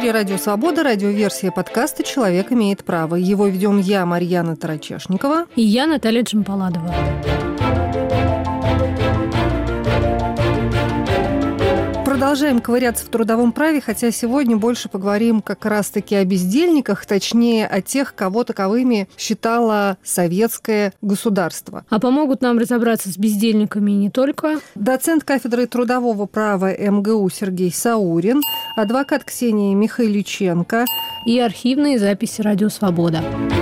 эфире «Радио Свобода», радиоверсия подкаста «Человек имеет право». Его ведем я, Марьяна Тарачешникова. И я, Наталья Джампаладова. Продолжаем ковыряться в трудовом праве, хотя сегодня больше поговорим как раз-таки о бездельниках, точнее, о тех, кого таковыми считало советское государство. А помогут нам разобраться с бездельниками не только доцент кафедры трудового права МГУ Сергей Саурин, адвокат Ксения Михайличенко и архивные записи «Радио Свобода».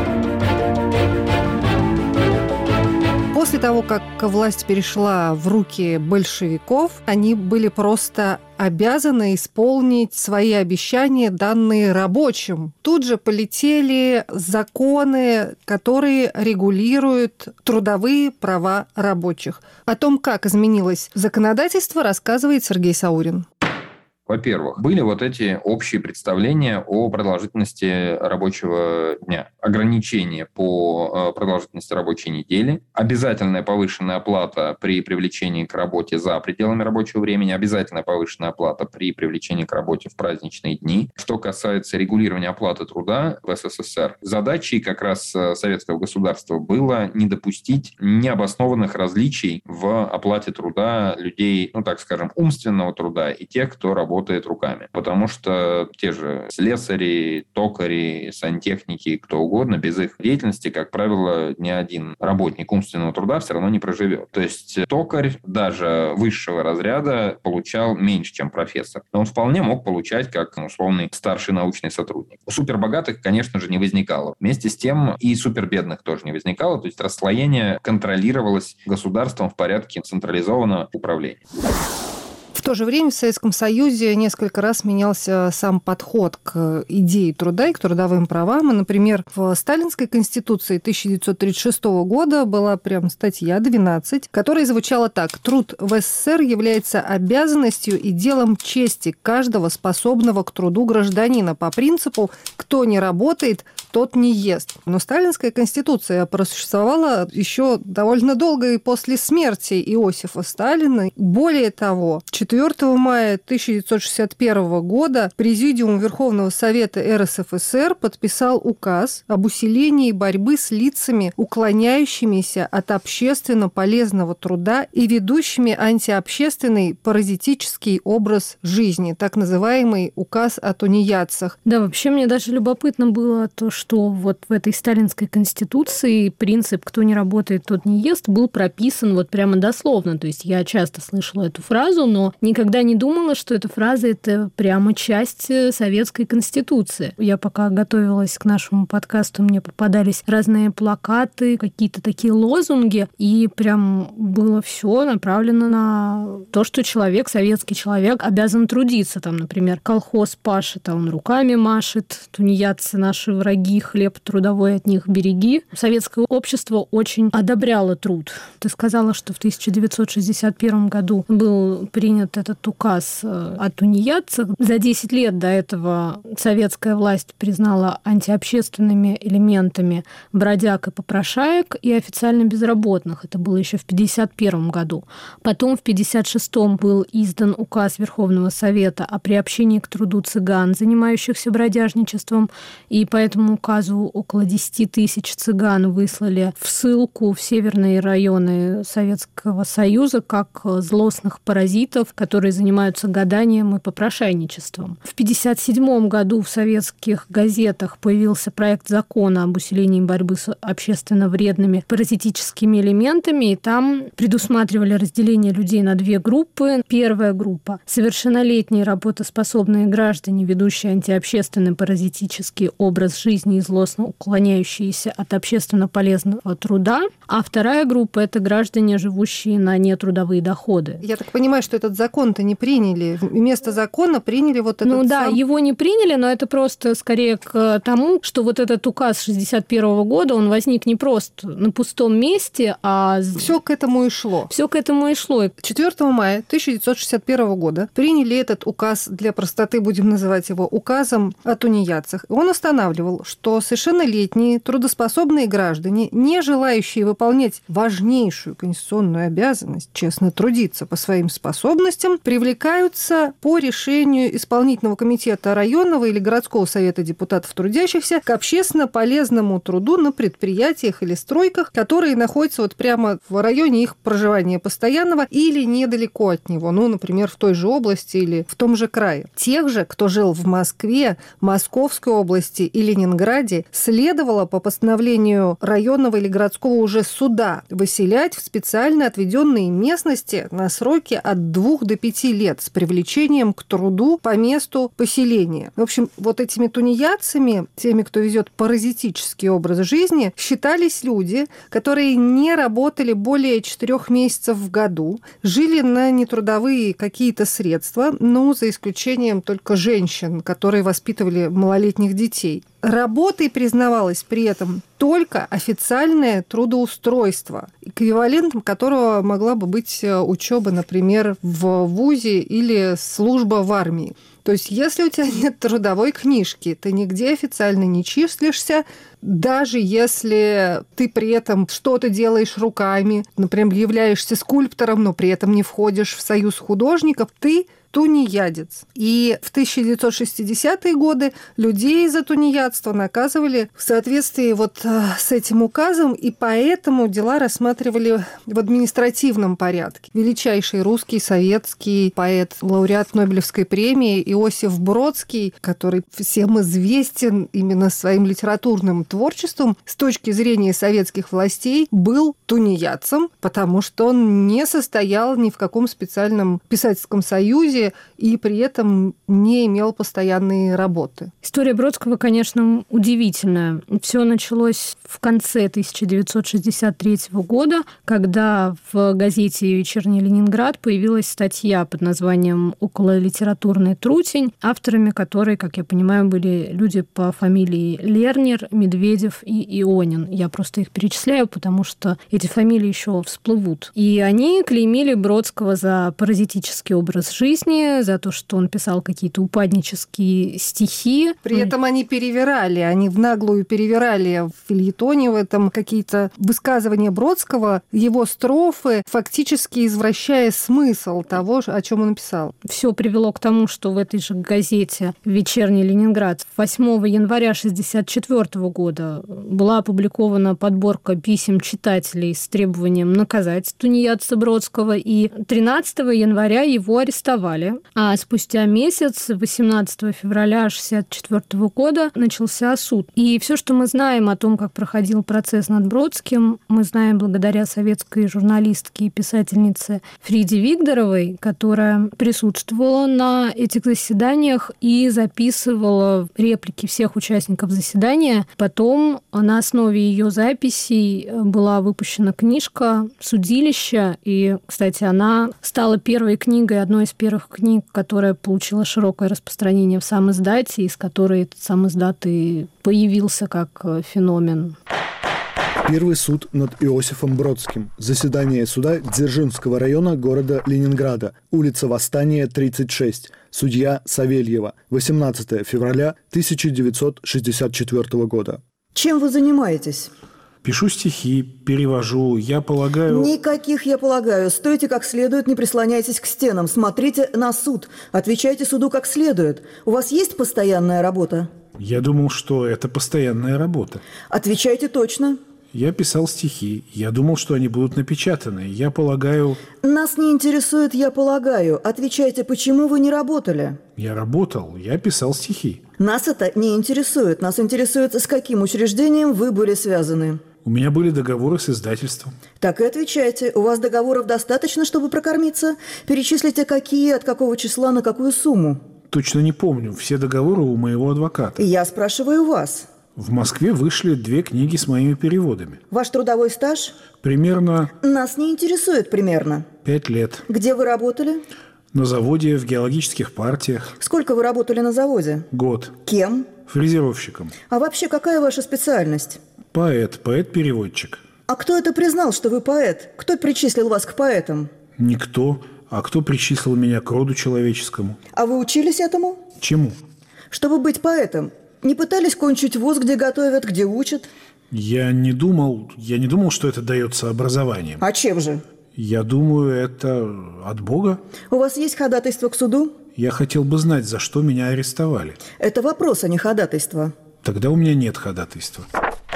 После того, как власть перешла в руки большевиков, они были просто обязаны исполнить свои обещания, данные рабочим. Тут же полетели законы, которые регулируют трудовые права рабочих. О том, как изменилось законодательство, рассказывает Сергей Саурин. Во-первых, были вот эти общие представления о продолжительности рабочего дня. Ограничения по продолжительности рабочей недели, обязательная повышенная оплата при привлечении к работе за пределами рабочего времени, обязательная повышенная оплата при привлечении к работе в праздничные дни. Что касается регулирования оплаты труда в СССР, задачей как раз советского государства было не допустить необоснованных различий в оплате труда людей, так скажем, умственного труда и тех, кто работает руками. Потому что те же слесари, токари, сантехники, кто угодно, без их деятельности, как правило, ни один работник умственного труда все равно не проживет. То есть токарь даже высшего разряда получал меньше, чем профессор. Но он вполне мог получать как условный старший научный сотрудник. У супербогатых, конечно же, не возникало. Вместе с тем и супербедных тоже не возникало. То есть расслоение контролировалось государством в порядке централизованного управления. В то же время в Советском Союзе несколько раз менялся сам подход к идее труда и к трудовым правам. И, например, в Сталинской конституции 1936 года была прям статья 12, которая звучала так: «Труд в СССР является обязанностью и делом чести каждого способного к труду гражданина по принципу «кто не работает, тот не ест». Но Сталинская конституция просуществовала еще довольно долго и после смерти Иосифа Сталина. Более того, 4 мая 1961 года Президиум Верховного Совета РСФСР подписал указ об усилении борьбы с лицами, уклоняющимися от общественно полезного труда и ведущими антиобщественный паразитический образ жизни, так называемый указ о тунеядцах. Да, вообще мне даже любопытно было то, что вот в этой сталинской конституции принцип «кто не работает, тот не ест» был прописан вот прямо дословно. То есть я часто слышала эту фразу, но никогда не думала, что эта фраза – это прямо часть советской конституции. Я пока готовилась к нашему подкасту, мне попадались разные плакаты, какие-то такие лозунги, и прям было все направлено на то, что человек, советский человек, обязан трудиться. Там, например, колхоз пашет, а он руками машет, тунеядцы наши враги, хлеб трудовой от них береги. Советское общество очень одобряло труд. Ты сказала, что в 1961 году был принят этот указ о тунеядцах. За 10 лет до этого советская власть признала антиобщественными элементами бродяг и попрошаек и официально безработных. Это было еще в 1951 году. Потом в 1956 был издан указ Верховного Совета о приобщении к труду цыган, занимающихся бродяжничеством, и по этому указу около 10 тысяч цыган выслали в ссылку в северные районы Советского Союза как злостных паразитов, которые занимаются гаданием и попрошайничеством. В 1957 году в советских газетах появился проект закона об усилении борьбы с общественно вредными паразитическими элементами, и там предусматривали разделение людей на две группы. Первая группа – совершеннолетние работоспособные граждане, ведущие антиобщественный паразитический образ жизни и злостно уклоняющиеся от общественно полезного труда. А вторая группа – это граждане, живущие на нетрудовые доходы. Я так понимаю, что этот закон-то не приняли. Вместо закона приняли вот этот его не приняли, но это просто скорее к тому, что вот этот указ 1961 года, он возник не просто на пустом месте, а... Все к этому и шло. Все к этому и шло. 4 мая 1961 года приняли этот указ, для простоты будем называть его указом о тунеядцах. Он устанавливал, что совершеннолетние трудоспособные граждане, не желающие выполнять важнейшую конституционную обязанность честно трудиться по своим способностям, должностям привлекаются по решению исполнительного комитета районного или городского совета депутатов трудящихся к общественно полезному труду на предприятиях или стройках, которые находятся вот прямо в районе их проживания постоянного или недалеко от него, ну, например, в той же области или в том же крае. Тех же, кто жил в Москве, Московской области и Ленинграде, следовало по постановлению районного или городского уже суда выселять в специально отведенные местности на сроки от 2 до 5 лет с привлечением к труду по месту поселения. В общем, вот этими тунеядцами, теми, кто везет паразитический образ жизни, считались люди, которые не работали более 4 месяцев в году, жили на нетрудовые какие-то средства, но за исключением только женщин, которые воспитывали малолетних детей. Работой признавалось при этом только официальное трудоустройство, эквивалентом которого могла бы быть учеба, например, в вузе или служба в армии. То есть, если у тебя нет трудовой книжки, ты нигде официально не числишься, даже если ты при этом что-то делаешь руками, например, являешься скульптором, но при этом не входишь в союз художников, ты тунеядец. И в 1960-е годы людей за тунеядство наказывали в соответствии вот с этим указом, и поэтому дела рассматривали в административном порядке. Величайший русский советский поэт, лауреат Нобелевской премии Иосиф Бродский, который всем известен именно своим литературным творчеством, с точки зрения советских властей, был тунеядцем, потому что он не состоял ни в каком специальном писательском союзе и при этом не имел постоянной работы. История Бродского, конечно, удивительная. Все началось в конце 1963 года, когда в газете «Вечерний Ленинград» появилась статья под названием «Окололитературный трутень», авторами которой, как я понимаю, были люди по фамилии Лернер, Медведев и Ионин. Я просто их перечисляю, потому что эти фамилии еще всплывут. И они клеймили Бродского за паразитический образ жизни, за то, что он писал какие-то упаднические стихи. При этом они в наглую перевирали в фельетоне в этом какие-то высказывания Бродского, его строфы, фактически извращая смысл того, о чем он писал. Все привело к тому, что в этой же газете «Вечерний Ленинград» 8 января 1964 года была опубликована подборка писем читателей с требованием наказать тунеядца Бродского, и 13 января его арестовали. А спустя месяц, 18 февраля 1964 года, начался суд. И все, что мы знаем о том, как проходил процесс над Бродским, мы знаем благодаря советской журналистке и писательнице Фриде Вигдоровой, которая присутствовала на этих заседаниях и записывала реплики всех участников заседания. Потом на основе ее записей была выпущена книжка «Судилище», и, кстати, она стала первой книгой, одной из первых книг, которая получила широкое распространение в самиздате, из которой этот самиздат и появился как феномен. Первый суд над Иосифом Бродским. Заседание суда Дзержинского района города Ленинграда. Улица Восстания, 36. Судья Савельева. 18 февраля 1964 года. Чем вы занимаетесь? Пишу стихи, перевожу, я полагаю... Никаких «я полагаю». Стойте как следует, не прислоняйтесь к стенам. Смотрите на суд. Отвечайте суду как следует. У вас есть постоянная работа? Я думал, что это постоянная работа. Отвечайте точно. Я писал стихи. Я думал, что они будут напечатаны. Я полагаю... Нас не интересует «я полагаю». Отвечайте, почему вы не работали? Я работал, я писал стихи. Нас это не интересует. Нас интересует, с каким учреждением вы были связаны. У меня были договоры с издательством. Так и отвечайте. У вас договоров достаточно, чтобы прокормиться? Перечислите, какие, от какого числа, на какую сумму. Точно не помню. Все договоры у моего адвоката. Я спрашиваю вас. В Москве вышли 2 книги с моими переводами. Ваш трудовой стаж? Примерно... Нас не интересует примерно. 5 лет. Где вы работали? На заводе, в геологических партиях. Сколько вы работали на заводе? Год. Кем? Фрезеровщиком. А вообще, какая ваша специальность? Поэт-переводчик. А кто это признал, что вы поэт? Кто причислил вас к поэтам? Никто. А кто причислил меня к роду человеческому? А вы учились этому? Чему? Чтобы быть поэтом. Не пытались кончить вуз, где готовят, где учат? Я не думал, что это дается образованием. А чем же? Я думаю, это от Бога. У вас есть ходатайство к суду? Я хотел бы знать, за что меня арестовали. Это вопрос, а не ходатайство. Тогда у меня нет ходатайства.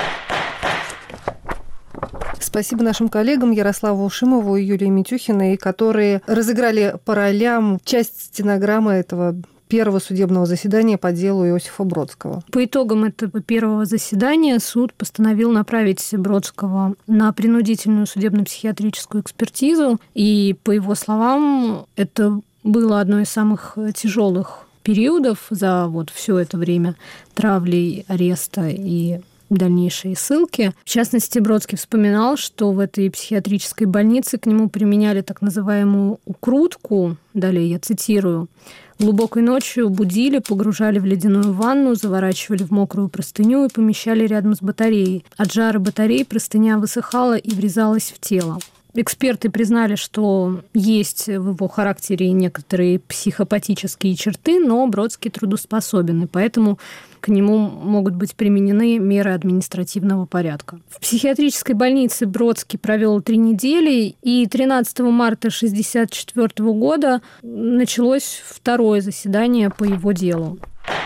Спасибо нашим коллегам Ярославу Ушимову и Юлии Митюхиной, которые разыграли по ролям часть стенограммы этого первого судебного заседания по делу Иосифа Бродского. По итогам этого первого заседания суд постановил направить Бродского на принудительную судебно-психиатрическую экспертизу. И, по его словам, это было одно из самых тяжелых периодов за вот все это время травли, ареста и дальнейшие ссылки. В частности, Бродский вспоминал, что в этой психиатрической больнице к нему применяли так называемую укрутку. Далее я цитирую. Глубокой ночью будили, погружали в ледяную ванну, заворачивали в мокрую простыню и помещали рядом с батареей. От жара батареи простыня высыхала и врезалась в тело. Эксперты признали, что есть в его характере некоторые психопатические черты, но Бродский трудоспособен, и поэтому к нему могут быть применены меры административного порядка. В психиатрической больнице Бродский провел 3 недели, и 13 марта 1964 года началось второе заседание по его делу.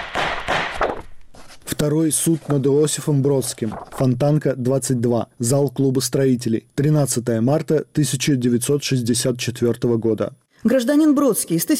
Второй суд над Иосифом Бродским. Фонтанка, 22. Зал клуба строителей. 13 марта 1964 года. Гражданин Бродский, с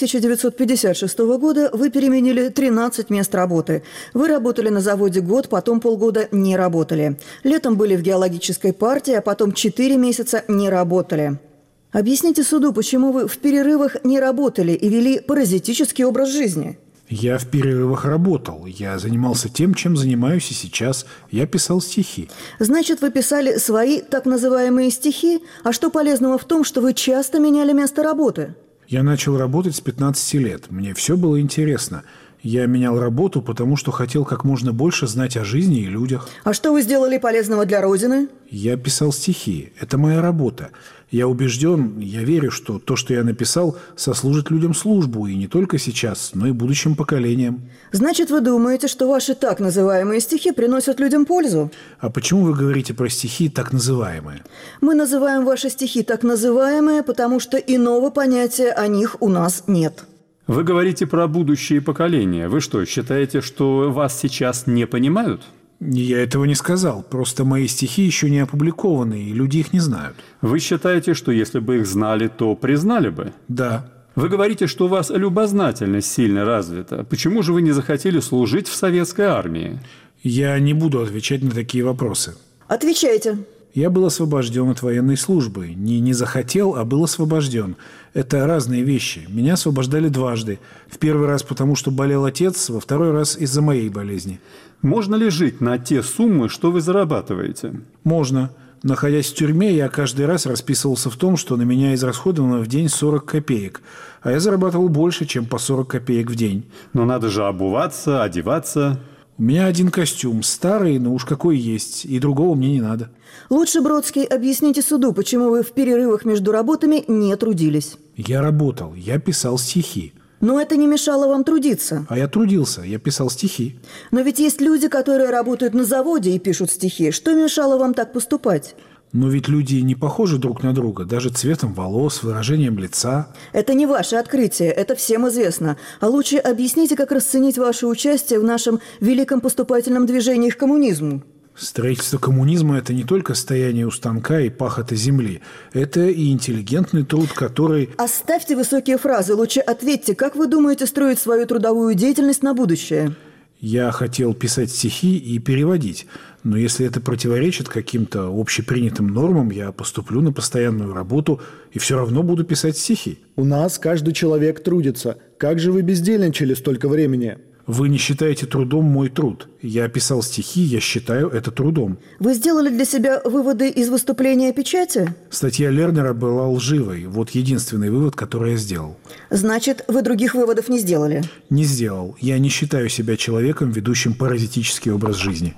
1956 года вы переменили 13 мест работы. Вы работали на заводе год, потом полгода не работали. Летом были в геологической партии, а потом 4 месяца не работали. Объясните суду, почему вы в перерывах не работали и вели паразитический образ жизни? Я в перерывах работал. Я занимался тем, чем занимаюсь и сейчас. Я писал стихи. Значит, вы писали свои так называемые стихи? А что полезного в том, что вы часто меняли место работы? Я начал работать с 15 лет. Мне все было интересно. Я менял работу, потому что хотел как можно больше знать о жизни и людях. А что вы сделали полезного для Родины? Я писал стихи. Это моя работа. Я убежден, я верю, что то, что я написал, сослужит людям службу, и не только сейчас, но и будущим поколениям. Значит, вы думаете, что ваши так называемые стихи приносят людям пользу? А почему вы говорите про стихи так называемые? Мы называем ваши стихи так называемые, потому что иного понятия о них у нас нет. Вы говорите про будущие поколения. Вы что, считаете, что вас сейчас не понимают? Я этого не сказал. Просто мои стихи еще не опубликованы, и люди их не знают. Вы считаете, что если бы их знали, то признали бы? Да. Вы говорите, что у вас любознательность сильно развита. Почему же вы не захотели служить в советской армии? Я не буду отвечать на такие вопросы. Отвечайте. Я был освобожден от военной службы. Не захотел, а был освобожден. Это разные вещи. Меня освобождали дважды. В первый раз потому, что болел отец, во второй раз из-за моей болезни. Можно ли жить на те суммы, что вы зарабатываете? Можно. Находясь в тюрьме, я каждый раз расписывался в том, что на меня израсходовано в день 40 копеек. А я зарабатывал больше, чем по 40 копеек в день. Но надо же обуваться, одеваться. У меня один костюм, старый, но уж какой есть, и другого мне не надо. Лучше, Бродский, объясните суду, почему вы в перерывах между работами не трудились. Я работал, я писал стихи. Но это не мешало вам трудиться. А я трудился, я писал стихи. Но ведь есть люди, которые работают на заводе и пишут стихи. Что мешало вам так поступать? Но ведь люди не похожи друг на друга, даже цветом волос, выражением лица. Это не ваше открытие, это всем известно. А лучше объясните, как расценить ваше участие в нашем великом поступательном движении к коммунизму. Строительство коммунизма – это не только стояние у станка и пахота земли. Это и интеллигентный труд, который… Оставьте высокие фразы, лучше ответьте, как вы думаете строить свою трудовую деятельность на будущее? Я хотел писать стихи и переводить, но если это противоречит каким-то общепринятым нормам, я поступлю на постоянную работу и все равно буду писать стихи. У нас каждый человек трудится. Как же вы бездельничали столько времени? Вы не считаете трудом мой труд. Я писал стихи, я считаю это трудом. Вы сделали для себя выводы из выступления печати? Статья Лернера была лживой. Вот единственный вывод, который я сделал. Значит, вы других выводов не сделали? Не сделал. Я не считаю себя человеком, ведущим паразитический образ жизни.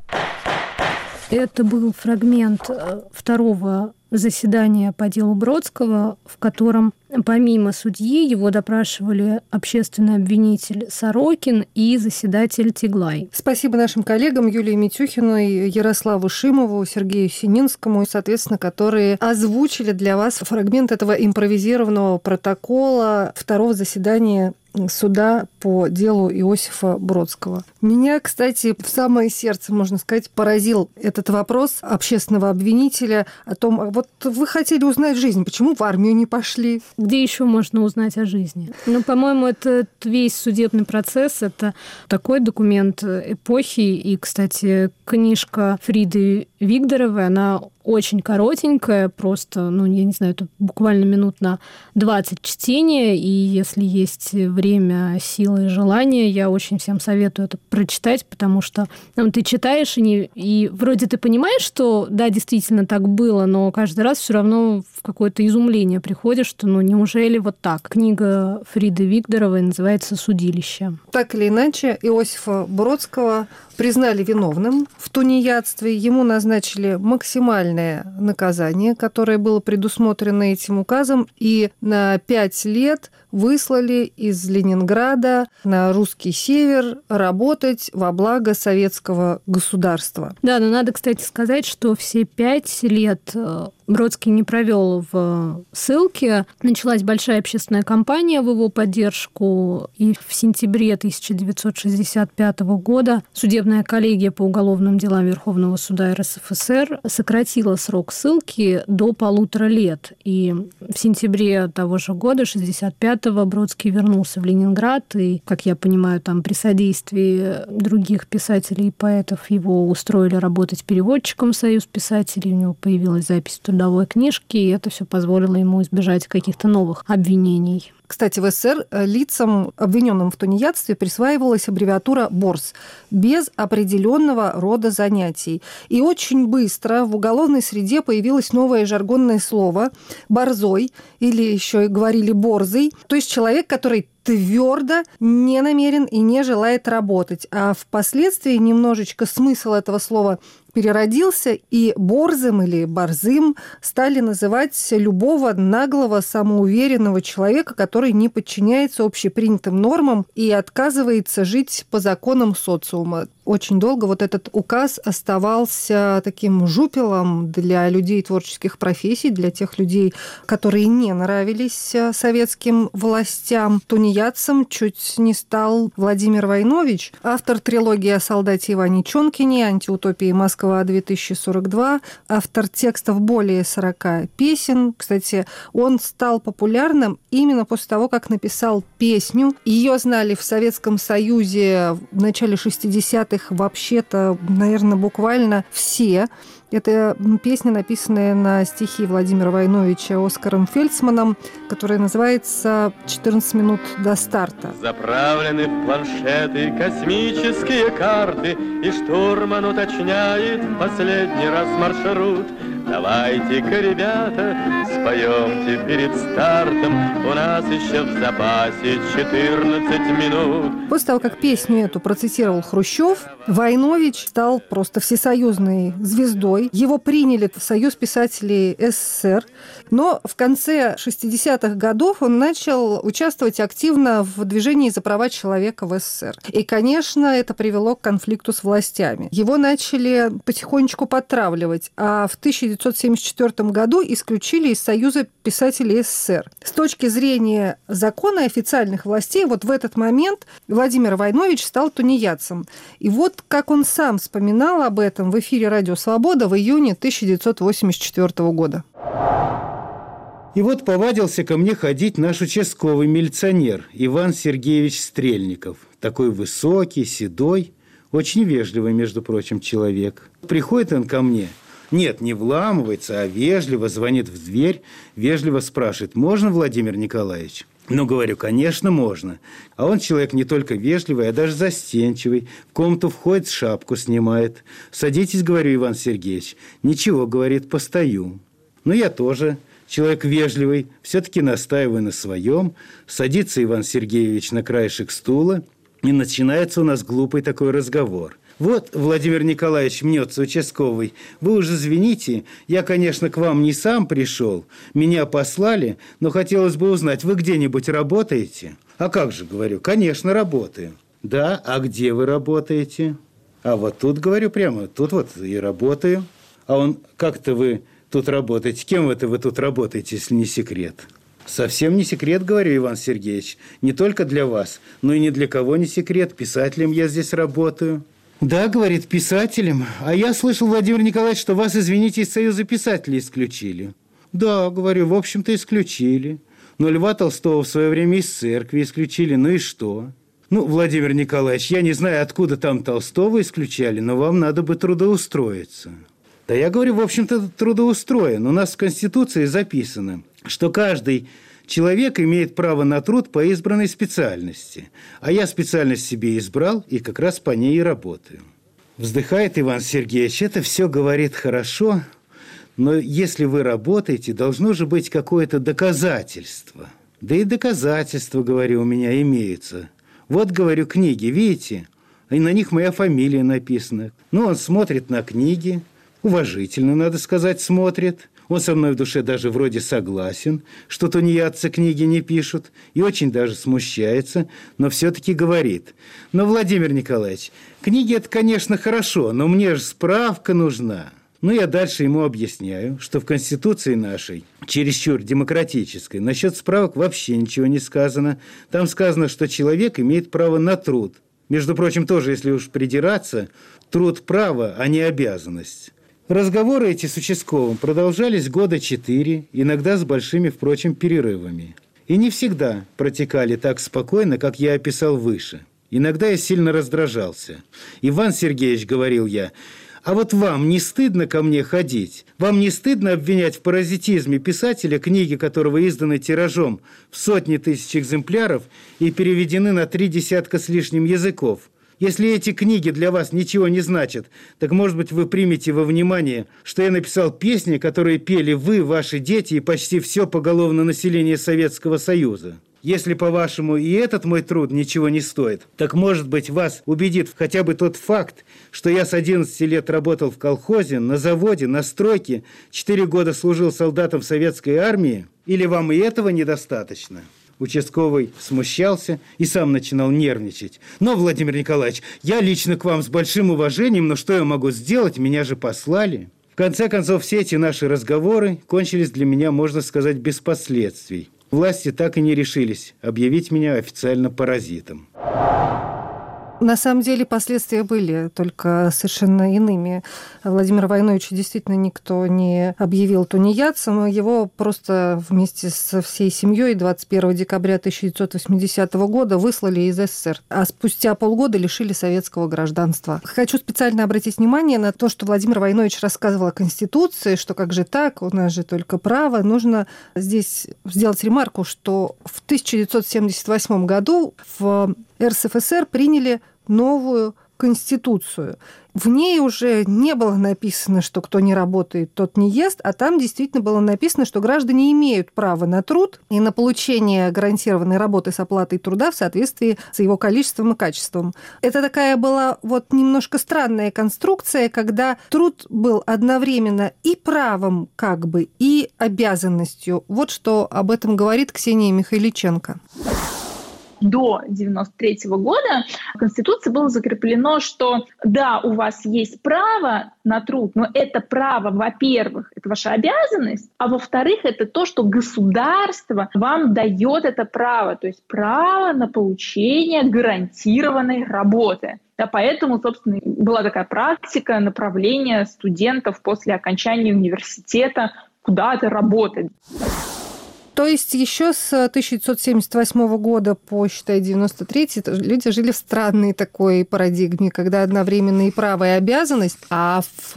Это был фрагмент второго заседания по делу Бродского, в котором помимо судьи его допрашивали общественный обвинитель Сорокин и заседатель Теглай. Спасибо нашим коллегам Юлии Митюхиной, Ярославу Шимову, Сергею Сининскому, соответственно, которые озвучили для вас фрагмент этого импровизированного протокола второго заседания суда по делу Иосифа Бродского. Меня, кстати, в самое сердце, можно сказать, поразил этот вопрос общественного обвинителя о том, вот вы хотели узнать жизнь, почему в армию не пошли? Где еще можно узнать о жизни? По-моему, этот весь судебный процесс – это такой документ эпохи. И, кстати, книжка Фриды Вигдоровой, она очень коротенькая, просто, я не знаю, это буквально минут на 20 чтения, и если есть время, силы и желание, я очень всем советую это прочитать, потому что ты читаешь, и вроде ты понимаешь, что да, действительно так было, но каждый раз все равно в какое-то изумление приходишь, что неужели вот так? Книга Фриды Вигдоровой называется «Судилище». Так или иначе, Иосифа Бродского признали виновным в тунеядстве, ему назначили максимальное наказание, которое было предусмотрено этим указом, и на 5 лет выслали из Ленинграда на русский север работать во благо советского государства. Да, но надо, кстати, сказать, что все 5 лет Бродский не провел в ссылке. Началась большая общественная кампания в его поддержку, и в сентябре 1965 года судебная коллегия по уголовным делам Верховного суда РСФСР сократила срок ссылки до 1,5 лет. И в сентябре того же года, 1965-го, Бродский вернулся в Ленинград, и, как я понимаю, там при содействии других писателей и поэтов его устроили работать переводчиком в Союз писателей, у него появилась запись в трудовой книжке, и это все позволило ему избежать каких-то новых обвинений. Кстати, в СССР лицам, обвиненным в тунеядстве, присваивалась аббревиатура БОРЗ без определенного рода занятий. И очень быстро в уголовной среде появилось новое жаргонное слово «борзой», или еще и говорили «борзый», то есть человек, который твердо не намерен и не желает работать. А впоследствии немножечко смысл этого слова переродился, и борзым или борзым стали называть любого наглого, самоуверенного человека, который не подчиняется общепринятым нормам и отказывается жить по законам социума. Очень долго вот этот указ оставался таким жупелом для людей творческих профессий, для тех людей, которые не нравились советским властям. Тунеядцем чуть не стал Владимир Войнович, автор трилогии о солдате Иване Чонкине, антиутопии «Москва-2042», автор текстов более 40 песен. Кстати, он стал популярным именно после того, как написал песню. Ее знали в Советском Союзе в начале 60-х вообще-то, наверное, буквально все. Это песня, написанная на стихи Владимира Войновича Оскаром Фельдсманом, которая называется «14 минут до старта». Заправлены в планшеты космические карты, и штурман уточняет в последний раз маршрут. Давайте-ка, ребята, споемте перед стартом, у нас еще в запасе 14 минут. После того, как песню эту процитировал Хрущев, Войнович стал просто всесоюзной звездой. Его приняли в Союз писателей СССР, но в конце 60-х годов он начал участвовать активно в движении за права человека в СССР. И, конечно, это привело к конфликту с властями. Его начали потихонечку подтравливать, а в 1974 году исключили из Союза писателей СССР. С точки зрения закона и официальных властей, вот в этот момент Владимир Войнович стал тунеядцем. И вот как он сам вспоминал об этом в эфире «Радио Свобода» в июне 1984 года. И вот повадился ко мне ходить наш участковый милиционер Иван Сергеевич Стрельников. Такой высокий, седой, очень вежливый, между прочим, человек. Приходит он ко мне. Нет, не вламывается, а вежливо звонит в дверь, вежливо спрашивает: «Можно, Владимир Николаевич?» Ну, говорю, конечно, можно. А он человек не только вежливый, а даже застенчивый. В комнату входит, шапку снимает. «Садитесь, — говорю, Иван Сергеевич». «Ничего, — говорит, — постою». Ну, я тоже человек вежливый, все-таки настаиваю на своем. Садится Иван Сергеевич на краешек стула, и начинается у нас глупый такой разговор. Вот, Владимир Николаевич, мнется участковый, вы уже извините, я, конечно, к вам не сам пришел, меня послали, но хотелось бы узнать, вы где-нибудь работаете? А как же, говорю, конечно, работаю. Да, а где вы работаете? А вот тут, говорю, прямо, тут вот и работаю. А он, как-то вы тут работаете? Кем это вы тут работаете, если не секрет? Совсем не секрет, говорю, Иван Сергеевич. Не только для вас, но и ни для кого не секрет. Писателем я здесь работаю. Да, говорит, писателем. А я слышал, Владимир Николаевич, что вас, извините, из Союза писателей исключили. Да, говорю, в общем-то, исключили. Но Льва Толстого в свое время из церкви исключили. Ну и что? Ну, Владимир Николаевич, я не знаю, откуда там Толстого исключали, но вам надо бы трудоустроиться. Да я говорю, в общем-то, трудоустроен. У нас в Конституции записано, что каждый человек имеет право на труд по избранной специальности. А я специальность себе избрал и как раз по ней и работаю. Вздыхает Иван Сергеевич, это все говорит хорошо, но если вы работаете, должно же быть какое-то доказательство. Да и доказательства, говорю, у меня имеются. Вот, говорю, книги, видите? И на них моя фамилия написана. Ну, он смотрит на книги, уважительно, надо сказать, смотрит. Он со мной в душе даже вроде согласен, что тунеядцы книги не пишут, и очень даже смущается, но все-таки говорит. Но, Владимир Николаевич, книги – это, конечно, хорошо, но мне же справка нужна. Ну, я дальше ему объясняю, что в Конституции нашей, чересчур демократической, насчет справок вообще ничего не сказано. Там сказано, что человек имеет право на труд. Между прочим, тоже, если уж придираться, труд – право, а не обязанность. Разговоры эти с участковым продолжались 4 года, иногда с большими, впрочем, перерывами. И не всегда протекали так спокойно, как я описал выше. Иногда я сильно раздражался. «Иван Сергеевич, — говорил я, — а вот вам не стыдно ко мне ходить? Вам не стыдно обвинять в паразитизме писателя, книги которого изданы тиражом в сотни тысяч экземпляров и переведены на 30 с лишним языков? Если эти книги для вас ничего не значат, так, может быть, вы примете во внимание, что я написал песни, которые пели вы, ваши дети и почти все поголовное население Советского Союза. Если, по-вашему, и этот мой труд ничего не стоит, так, может быть, вас убедит хотя бы тот факт, что я с 11 лет работал в колхозе, на заводе, на стройке, 4 года служил солдатом в советской армии? Или вам и этого недостаточно?» Участковый смущался и сам начинал нервничать. «Но, Владимир Николаевич, я лично к вам с большим уважением, но что я могу сделать? Меня же послали». В конце концов, все эти наши разговоры кончились для меня, можно сказать, без последствий. Власти так и не решились объявить меня официально паразитом. На самом деле последствия были, только совершенно иными. Владимира Войновича действительно никто не объявил тунеядцем. Его просто вместе со всей семьей 21 декабря 1980 года выслали из СССР, а спустя полгода лишили советского гражданства. Хочу специально обратить внимание на то, что Владимир Войнович рассказывал о Конституции, что как же так, у нас же только право. Нужно здесь сделать ремарку, что в 1978 году в РСФСР приняли новую Конституцию. В ней уже не было написано, что кто не работает, тот не ест, а там действительно было написано, что граждане имеют право на труд и на получение гарантированной работы с оплатой труда в соответствии с его количеством и качеством. Это такая была вот немножко странная конструкция, когда труд был одновременно и правом как бы, и обязанностью. Вот что об этом говорит Ксения Михайличенко. До 1993 года в Конституции было закреплено, что да, у вас есть право на труд, но это право, во-первых, это ваша обязанность, а во-вторых, это то, что государство вам дает это право, то есть право на получение гарантированной работы. Да, поэтому, собственно, была такая практика направления студентов после окончания университета куда-то работать. То есть еще с 1978 года по, считай, 93 люди жили в странной такой парадигме, когда одновременно и право, и обязанность, а в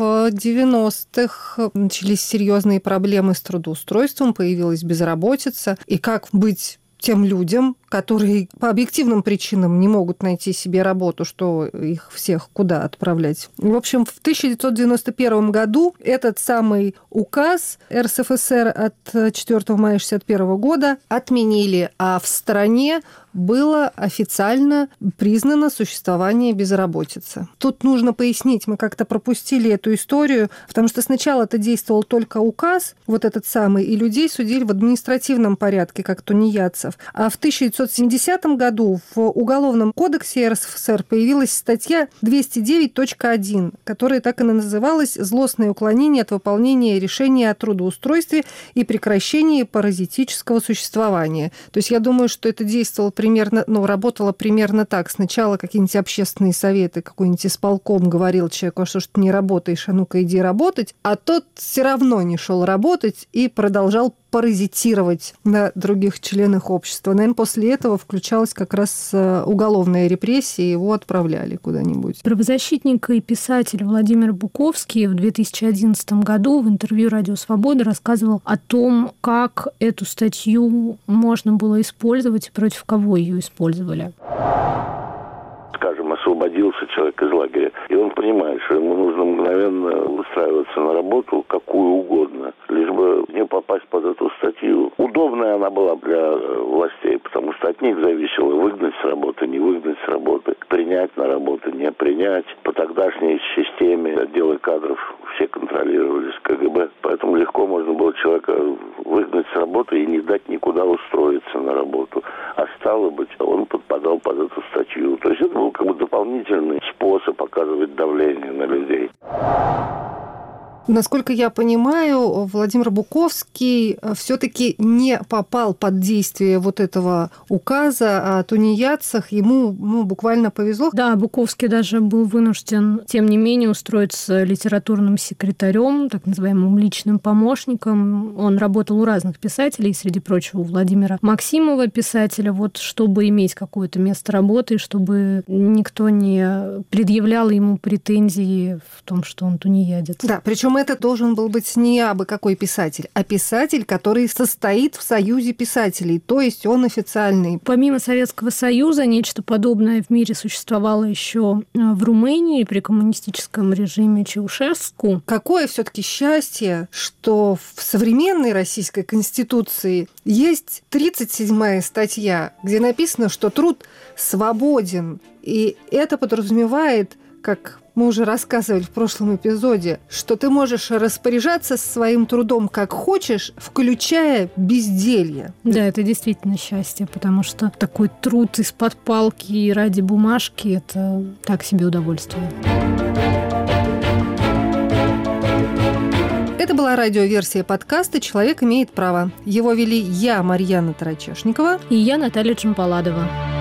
90-х начались серьезные проблемы с трудоустройством, появилась безработица. И как быть тем людям, которые по объективным причинам не могут найти себе работу, что их всех куда отправлять. В общем, в 1991 году этот самый указ РСФСР от 4 мая 1961 года отменили, а в стране было официально признано существование безработицы. Тут нужно пояснить, мы как-то пропустили эту историю, потому что сначала это действовал только указ, вот этот самый, и людей судили в административном порядке, как тунеядцев. А в 1970 году в Уголовном кодексе РСФСР появилась статья 209.1, которая так и называлась «Злостное уклонение от выполнения решения о трудоустройстве и прекращении паразитического существования». То есть я думаю, что это действовало примерно, работало примерно так. Сначала какие-нибудь общественные советы, какой-нибудь исполком говорил человеку, что ж ты не работаешь, а ну-ка иди работать, а тот все равно не шел работать и продолжал паразитировать на других членах общества. Наверное, после этого включалась как раз уголовная репрессия, и его отправляли куда-нибудь. Правозащитник и писатель Владимир Буковский в 2011 году в интервью «Радио Свобода» рассказывал о том, как эту статью можно было использовать и против кого ее использовали. Скажем, освободился человек из лагеря, и он понимает, что ему нужно мгновенно устраиваться на работу, какую угодно, лишь бы не попасть под эту статью. Удобная она была для властей, потому что от них зависело выгнать с работы, не выгнать с работы, принять на работу, не принять. По тогдашней системе отделы кадров все контролировались КГБ, поэтому легко можно было человека выгнать с работы и не дать никуда устроиться на работу. А стало быть, он подпадал под эту статью. То есть это был как бы дополнительный способ оказывать давление на людей. Насколько я понимаю, Владимир Буковский все-таки не попал под действие вот этого указа о тунеядцах. Ему буквально повезло. Да, Буковский даже был вынужден, тем не менее, устроиться литературным секретарем, так называемым личным помощником. Он работал у разных писателей, среди прочего у Владимира Максимова, писателя, вот, чтобы иметь какое-то место работы, чтобы никто не предъявлял ему претензии в том, что он тунеядец. Да, причем это должен был быть не абы какой писатель, а писатель, который состоит в Союзе писателей, то есть он официальный. Помимо Советского Союза, нечто подобное в мире существовало еще в Румынии при коммунистическом режиме Чаушеску. Какое все-таки счастье, что в современной Российской Конституции есть 37-я статья, где написано, что труд свободен, и это подразумевает, как мы уже рассказывали в прошлом эпизоде, что ты можешь распоряжаться своим трудом как хочешь, включая безделье. Да, это действительно счастье, потому что такой труд из-под палки ради бумажки – это так себе удовольствие. Это была радиоверсия подкаста «Человек имеет право». Его вели я, Марьяна Тарачешникова, и я, Наталья Джампаладова.